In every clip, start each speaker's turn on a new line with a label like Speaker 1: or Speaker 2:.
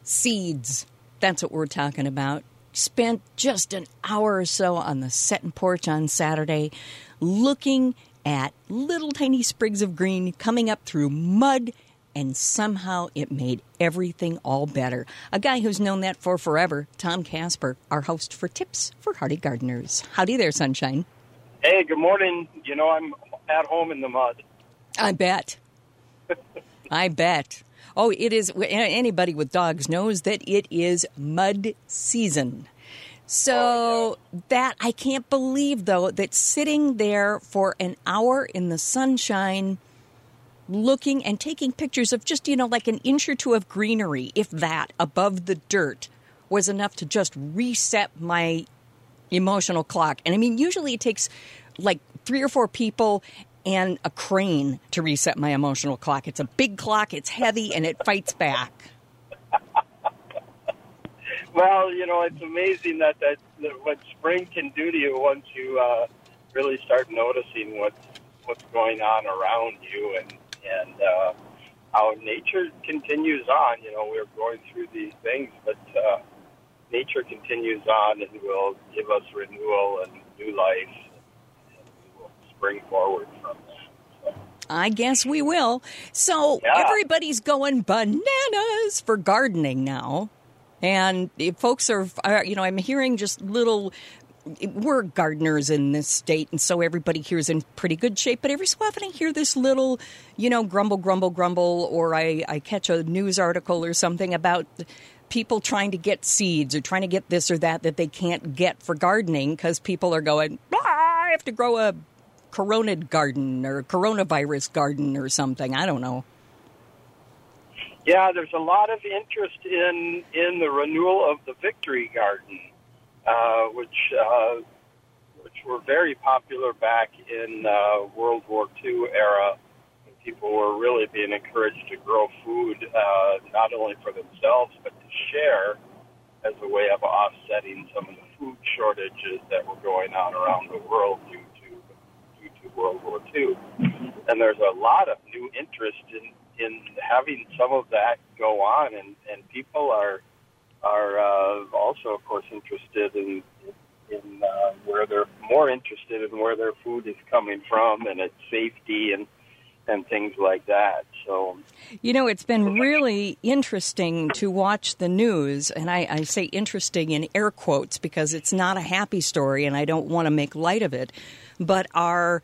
Speaker 1: Seeds. That's what we're talking about. Spent just an hour or so on the setting porch on Saturday looking at little tiny sprigs of green coming up through mud, and somehow it made everything all better. A guy who's known that for forever, Tom Casper, our host for Tips for Hardy Gardeners. Howdy there, Sunshine.
Speaker 2: Hey, good morning. You know, I'm at home in the mud.
Speaker 1: I bet. I bet. Oh, it is. Anybody with dogs knows that it is mud season. So that I can't believe, though, that sitting there for an hour in the sunshine, looking and taking pictures of just, like an inch or two of greenery, if that, above the dirt, was enough to just reset my emotional clock. And I mean, usually it takes like 3 or 4 people and a crane to reset my emotional clock. It's a big clock, it's heavy, and it fights back.
Speaker 2: Well, it's amazing that what spring can do to you once you really start noticing what's going on around you and how nature continues on. We're going through these things, but nature continues on and will give us renewal and new life, and we will spring forward from that. So.
Speaker 1: I guess we will. So Everybody's going bananas for gardening now. And folks are, I'm hearing just we're gardeners in this state, and so everybody here is in pretty good shape. But every so often I hear this little, grumble, or I catch a news article or something about people trying to get seeds or trying to get this or that they can't get for gardening because people are going, I have to grow a coronid garden or coronavirus garden or something. I don't know.
Speaker 2: Yeah, there's a lot of interest in the renewal of the Victory Garden, which were very popular back in World War II era. When people were really being encouraged to grow food, not only for themselves, but to share as a way of offsetting some of the food shortages that were going on around the world due to World War II. And there's a lot of new interest in having some of that go on, and people are also, of course, interested in where they're more interested in where their food is coming from and its safety and things like that. So,
Speaker 1: it's been really interesting to watch the news, and I say interesting in air quotes because it's not a happy story, and I don't want to make light of it, but our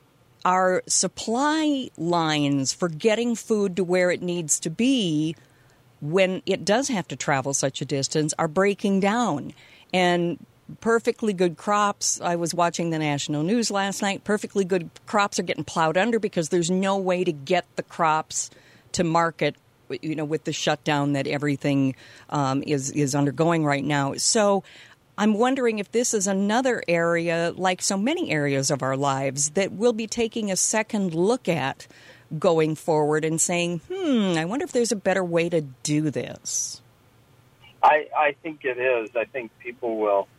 Speaker 1: supply lines for getting food to where it needs to be when it does have to travel such a distance are breaking down. And perfectly good crops, I was watching the national news last night, perfectly good crops are getting plowed under because there's no way to get the crops to market, with the shutdown that everything is undergoing right now. So I'm wondering if this is another area, like so many areas of our lives, that we'll be taking a second look at going forward and saying, I wonder if there's a better way to do this.
Speaker 2: I think it is. I think people will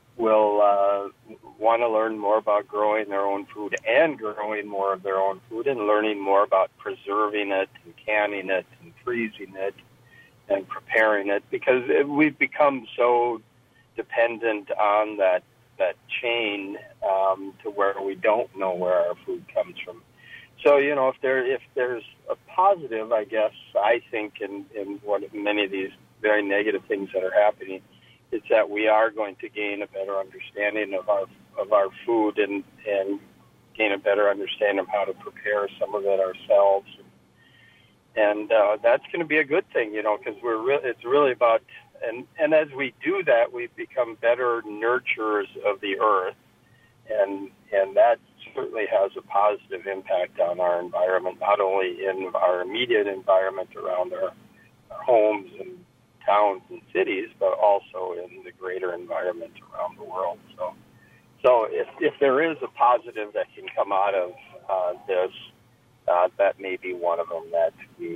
Speaker 2: want to learn more about growing their own food and growing more of their own food and learning more about preserving it and canning it and freezing it and preparing it, because we've become so dependent on that chain to where we don't know where our food comes from. So, if there's a positive, I guess, I think in what many of these very negative things that are happening, it's that we are going to gain a better understanding of our food and gain a better understanding of how to prepare some of it ourselves. And that's going to be a good thing, because it's really about, and as we do that, we become better nurturers of the earth, and that certainly has a positive impact on our environment, not only in our immediate environment around our homes and towns and cities, but also in the greater environment around the world. So if there is a positive that can come out of this, that may be one of them, that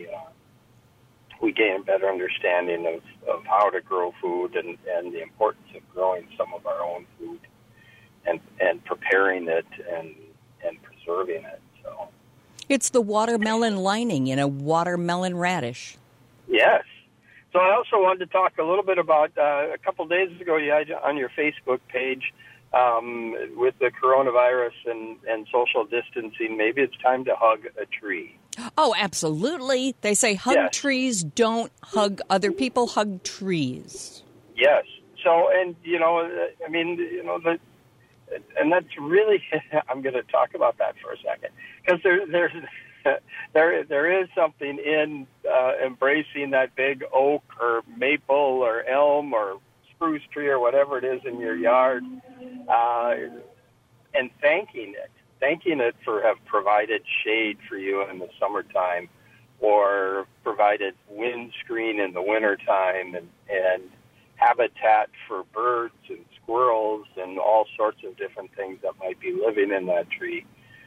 Speaker 2: we gain a better understanding of how to grow food and the importance of growing some of our own food and preparing it and preserving it. So
Speaker 1: it's the watermelon lining in a watermelon radish.
Speaker 2: Yes. So I also wanted to talk a little bit about a couple of days ago you had on your Facebook page with the coronavirus and social distancing, maybe it's time to hug a tree.
Speaker 1: Oh, absolutely. They say hug trees, don't hug other people, hug trees.
Speaker 2: Yes. So, and, and that's really, I'm going to talk about that for a second, because there is something in embracing that big oak or maple or elm or spruce tree or whatever it is in your yard, and thanking it for have provided shade for you in the summertime, or provided windscreen in the wintertime, and habitat for birds and squirrels and all sorts of different things that might be living in that tree.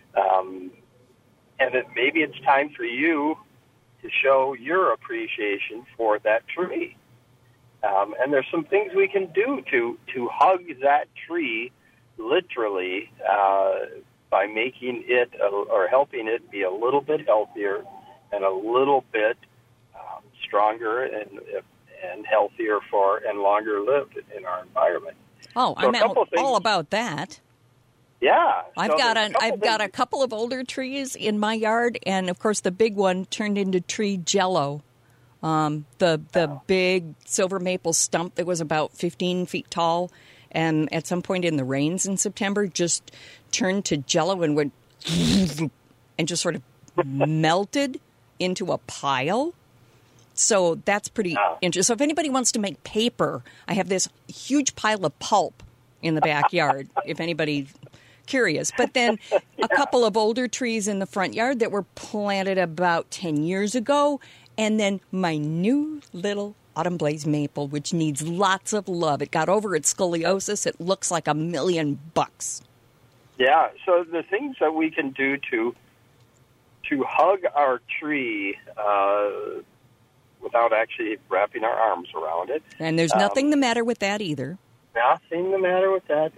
Speaker 2: And that maybe it's time for you to show your appreciation for that tree. And there's some things we can do to hug that tree literally by making it or helping it be a little bit healthier and a little bit stronger and healthier for and longer lived in our environment.
Speaker 1: Oh, so I'm all about that.
Speaker 2: Yeah,
Speaker 1: I've got a couple of older trees in my yard, and of course the big one turned into tree jello. The big silver maple stump that was about 15 feet tall, and at some point in the rains in September just turned to jello and went and just sort of melted into a pile. So that's pretty interesting. So if anybody wants to make paper, I have this huge pile of pulp in the backyard, if anybody's curious. But then a couple of older trees in the front yard that were planted about 10 years ago, and then my new little autumn blaze maple, which needs lots of love. It got over its scoliosis. It looks like $1 million.
Speaker 2: Yeah, so the things that we can do to hug our tree without actually wrapping our arms around it.
Speaker 1: And there's nothing the matter with that either.
Speaker 2: Nothing the matter with that,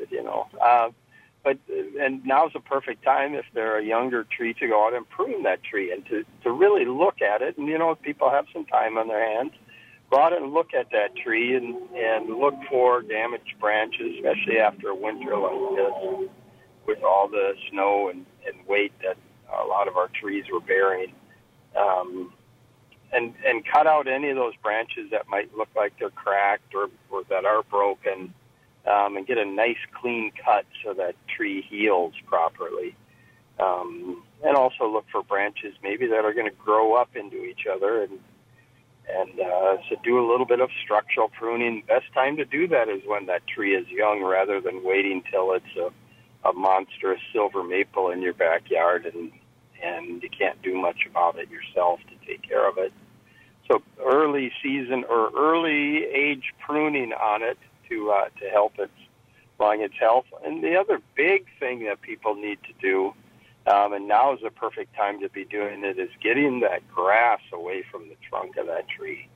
Speaker 2: and now's a perfect time if they're a younger tree to go out and prune that tree and to really look at it. And, if people have some time on their hands, go out and look at that tree and look for damaged branches, especially after a winter like this with all the snow and weight that a lot of our trees were bearing. And cut out any of those branches that might look like they're cracked or that are broken, and get a nice clean cut so that tree heals properly. And also look for branches maybe that are going to grow up into each other, and so do a little bit of structural pruning. Best time to do that is when that tree is young, rather than waiting till it's a monstrous silver maple in your backyard and you can't do much about it yourself to take care of it. So early season or early age pruning on it to help it along its health. And the other big thing that people need to do, and now is the perfect time to be doing it, is getting that grass away from the trunk of that tree.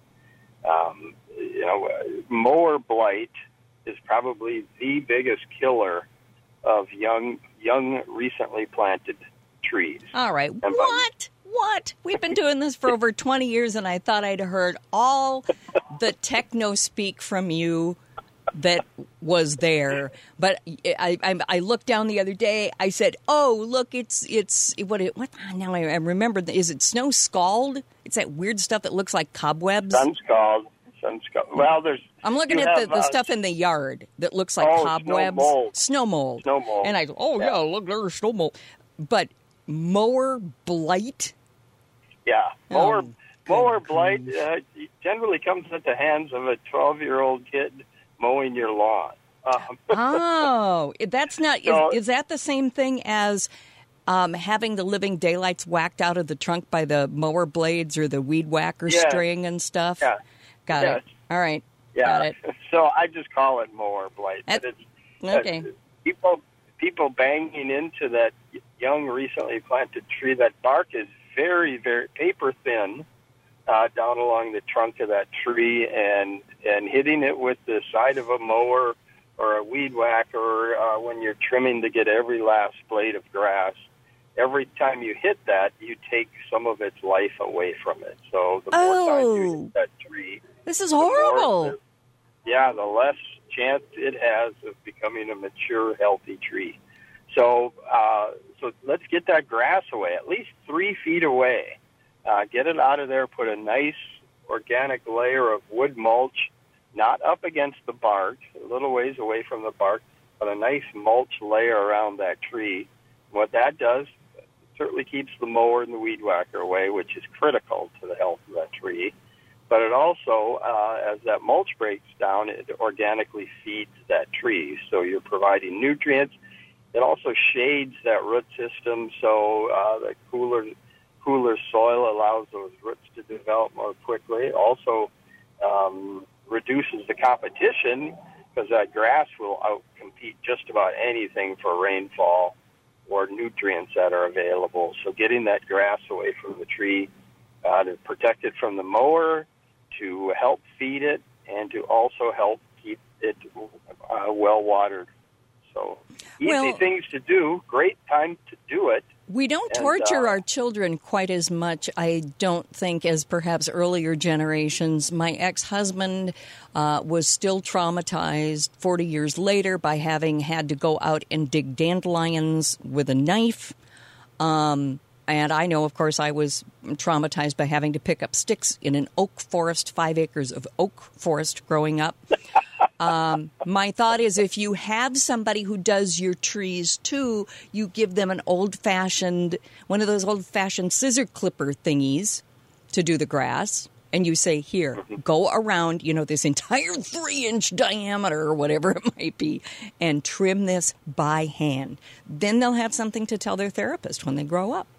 Speaker 2: Mower blight is probably the biggest killer of young recently planted trees.
Speaker 1: All right. What? We've been doing this for over 20 years, and I thought I'd heard all the techno speak from you that was there. But I looked down the other day. I said, "Oh, look, it's what? Now I remember. Is it snow scald? It's that weird stuff that looks like cobwebs."
Speaker 2: Sun scald. Well,
Speaker 1: I'm looking at the stuff in the yard that looks like cobwebs. Snow mold. And I go, look, there's snow mold. But mower blight.
Speaker 2: Yeah, mower blight generally comes at the hands of a 12-year-old kid mowing your lawn.
Speaker 1: That's not. Is that the same thing as having the living daylights whacked out of the trunk by the mower blades or the weed whacker string and stuff?
Speaker 2: Yeah.
Speaker 1: Got it. All right.
Speaker 2: Yeah.
Speaker 1: Got it.
Speaker 2: So I just call it mower blight.
Speaker 1: Okay.
Speaker 2: People banging into that young, recently planted tree. That bark is very, very paper thin down along the trunk of that tree, and hitting it with the side of a mower or a weed whacker when you're trimming to get every last blade of grass. Every time you hit that, you take some of its life away from it. So the more time you hit that tree,
Speaker 1: This is horrible.
Speaker 2: The less chance it has of becoming a mature, healthy tree. So let's get that grass away, at least 3 feet away. Get it out of there. Put a nice organic layer of wood mulch, not up against the bark, a little ways away from the bark, but a nice mulch layer around that tree. What that does, it certainly keeps the mower and the weed whacker away, which is critical to the health of that tree. But it also, as that mulch breaks down, it organically feeds that tree. So you're providing nutrients. It also shades that root system, so the cooler soil allows those roots to develop more quickly. It also reduces the competition because that grass will outcompete just about anything for rainfall or nutrients that are available. So getting that grass away from the tree to protect it from the mower, to help feed it, and to also help keep it well-watered. So easy things to do, great time to do it.
Speaker 1: We don't torture our children quite as much, I don't think, as perhaps earlier generations. My ex-husband was still traumatized 40 years later by having had to go out and dig dandelions with a knife. And I know, of course, I was traumatized by having to pick up sticks in an oak forest, 5 acres of oak forest growing up. My thought is if you have somebody who does your trees too, you give them one of those old-fashioned scissor clipper thingies to do the grass. And you say, here, go around, this entire 3-inch diameter or whatever it might be, and trim this by hand. Then they'll have something to tell their therapist when they grow up.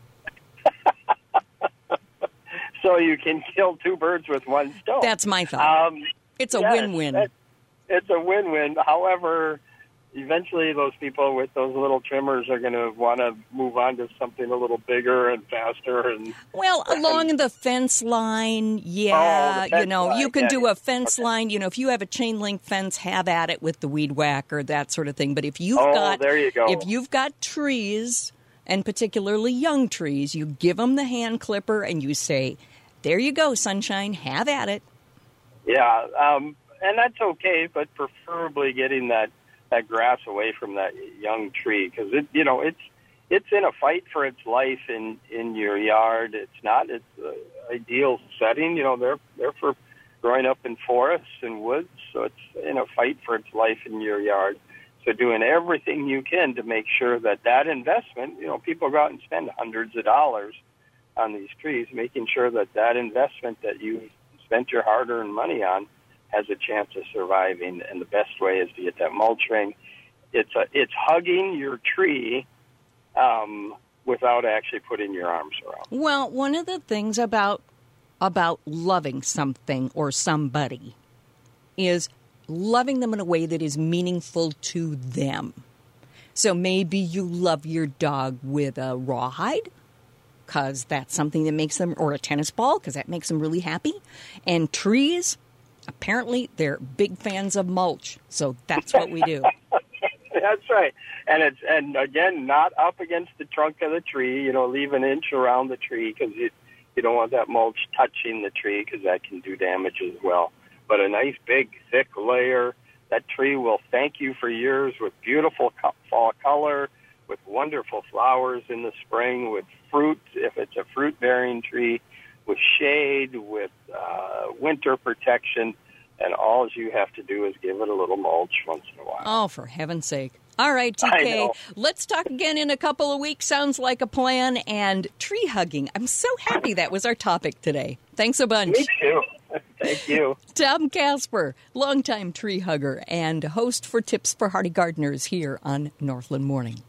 Speaker 2: So you can kill 2 birds with one stone.
Speaker 1: That's my thought. It's a win-win.
Speaker 2: It's a win-win. However, eventually those people with those little trimmers are going to want to move on to something a little bigger and faster.
Speaker 1: Along the fence line, you can do a fence line. If you have a chain link fence, have at it with the weed whacker, that sort of thing. But if you've got trees, and particularly young trees, you give them the hand clipper and you say, there you go, sunshine, have at it.
Speaker 2: Yeah, and that's okay, but preferably getting that grass away from that young tree because it's in a fight for its life in your yard. It's not its ideal setting. They're for growing up in forests and woods, so it's in a fight for its life in your yard. So doing everything you can to make sure that investment, people go out and spend hundreds of dollars on these trees, making sure that investment that you spent your hard-earned money on has a chance of surviving. And the best way is to get that mulch ring. It's hugging your tree without actually putting your arms around.
Speaker 1: Well, one of the things about loving something or somebody is loving them in a way that is meaningful to them. So maybe you love your dog with a rawhide because that's something that makes them, or a tennis ball because that makes them really happy. And trees, apparently they're big fans of mulch. So that's what we do.
Speaker 2: That's right. And again, not up against the trunk of the tree, leave an inch around the tree because you don't want that mulch touching the tree because that can do damage as well. But a nice, big, thick layer. That tree will thank you for years with beautiful fall color, with wonderful flowers in the spring, with fruit, if it's a fruit-bearing tree, with shade, with winter protection. And all you have to do is give it a little mulch once in a while.
Speaker 1: Oh, for heaven's sake. All right, TK, let's talk again in a couple of weeks. Sounds like a plan. And tree hugging. I'm so happy that was our topic today. Thanks a bunch.
Speaker 2: Me too. Thank you.
Speaker 1: Tom Casper, longtime tree hugger and host for Tips for Hardy Gardeners here on Northland Morning.